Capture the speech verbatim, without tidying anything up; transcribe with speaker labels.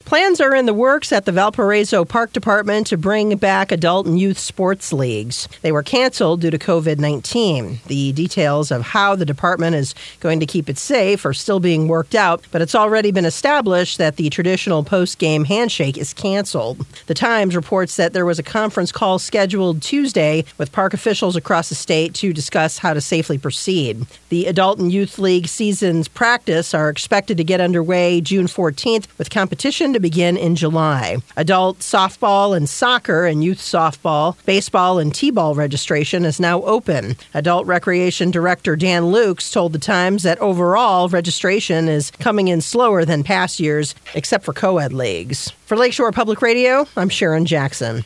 Speaker 1: Plans are in the works at the Valparaiso Park Department to bring back adult and youth sports leagues. They were canceled due to covid nineteen. The details of how the department is going to keep it safe are still being worked out, but it's already been established that the traditional post-game handshake is canceled. The Times reports that there was a conference call scheduled Tuesday with park officials across the state to discuss how to safely proceed. The adult and youth league season's practice are expected to get underway June fourteenth, with competition to begin in July. Adult softball and soccer and youth softball, baseball and t-ball registration is now open. Adult Recreation Director Dan Lukes told The Times that overall registration is coming in slower than past years, except for co-ed leagues. For Lakeshore Public Radio, I'm Sharon Jackson.